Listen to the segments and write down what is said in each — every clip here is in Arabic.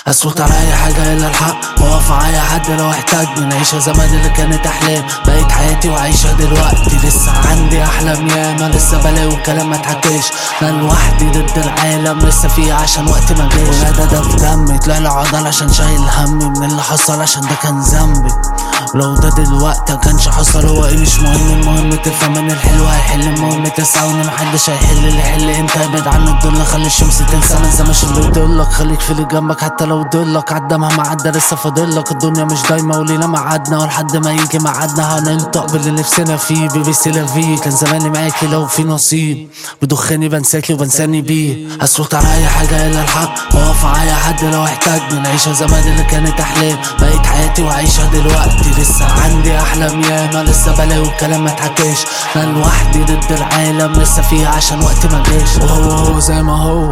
اسكت على اي حاجة الا الحق، واقف مع اي حد لو احتاجني. نعيشها زمان اللي كانت احلام، بقيت حياتي وعيشها دلوقتي. لسه عندي احلام ياما، لسه بلاقي والكلام ما اتحكيش. انا لوحدي ضد العالم، لسه فيه عشان وقت ما جاش. ولا ده في دمي، طلع لي عضل عشان شايل همي من اللي حصل، عشان ده كان ذنبي. لو ده دلوقتي مكانش حصل، هو ايه مش مهم. المهم تفهم ان الحلو هيحل، المهم تسعى وان محدش هيحل اللي يحل. انت ابعد عن الضل، خلي الشمس تنسى ما تزمش اللي يضلك. خليك في اللي جنبك حتى لو ضلك، عدى مهما عدى لسه فاضلك. الدنيا مش دايما ولينا ميعادنا، ولحد ما يجي ميعادنا هننطق باللي نفسنا فيه. بيبي سيلافي كان زماني معاكي لو في نصيب، بدخاني بنساكي وبنساني بيه. اسكت على اي حاجة الا الحق، واقف مع اي حد لو احتاجني. نعيشها زمان اللي كانت احلام، بقيت حياتي وعيشها دلوقتي. لسه عندي احلام ياما، لسه بلاقي والكلام ما اتحكاش. انا لوحدي ضد العالم، لسه فيه عشان وقت ما جاش. وهو زي ما هو،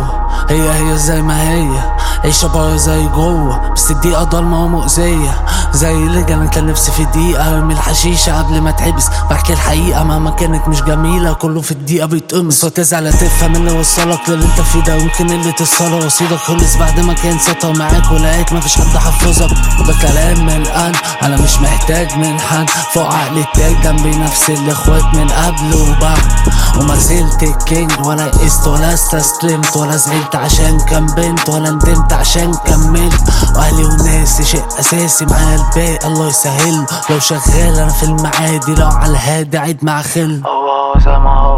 هي زي ما هي. عيشة بره زي جوه، بس الدقيقة ضلمة ومؤذية. زي اللي كان نفسي في دقيقة ارمي الحشيشة قبل ما اتحبس. بحكي الحقيقة مهما كانت مش جميلة، كله في الدقيقة بيتقمص. وتزعل تفهم اللي وصلك للي انت فيه ده، يمكن اللي تصله رصيدك خلص بعد ما كان سطر معاك ولقيت مفيش حد حفظك. وده كلام من الآن، انا مش محتاج من حد. فوق عقلي التاج جنبي نفس الاخوات من قبل وبعد. وما زلت الكينج، ولا قست ولا استسلمت، ولا زعلت عشان كان بنت، ولا ندمت عشان كملت. واهلي وناسي شيء اساسي، معايا الباقي الله يسهل. لو شغال انا في المعادي، لو على الهادي عيد مع خل. هو زي ما هو،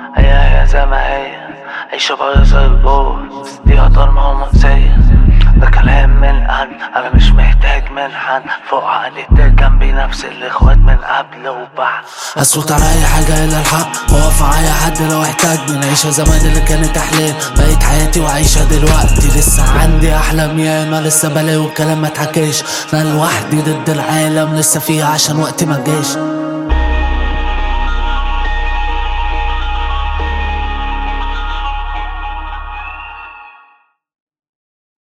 هي زي ما هي. عيشة بره زي الجو، بس دي ضلمة ومؤذية. ده كلام من القلب، انا مش محتاج من حد. فوق عقلي ده جنبي نفس الاخوات من قبل وبعد. اسكت على اي حاجة الا الحق، واقف مع اي حد لو احتاجني. نعيشها زمان اللي كانت احلام، بقيت حياتي وعيشها دلوقتي. لسه عندي احلام ياما، لسه بلاقي والكلام ما اتحكاش. انا لوحدي ضد العالم، لسه فيها عشان وقت ما جاش.